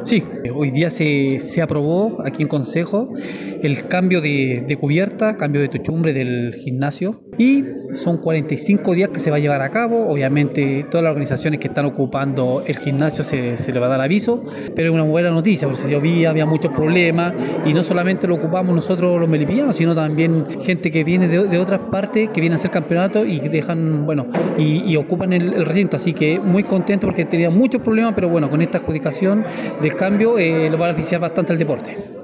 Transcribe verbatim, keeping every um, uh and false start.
Sí, hoy día se, se aprobó aquí en Consejo el cambio de, de cubierta, cambio de techumbre del gimnasio y son cuarenta y cinco días que se va a llevar a cabo. Obviamente todas las organizaciones que están ocupando el gimnasio se, se le va a dar aviso, pero es una buena noticia porque yo vi, había muchos problemas y no solamente lo ocupamos nosotros los melipillanos, sino también gente que viene de, de otras partes, que viene a hacer campeonato y que dejan, bueno, y, y ocupan el, el recinto, así que muy contento porque tenía muchos problemas, pero bueno, con esta adjudicación del cambio eh, lo va a beneficiar bastante al deporte.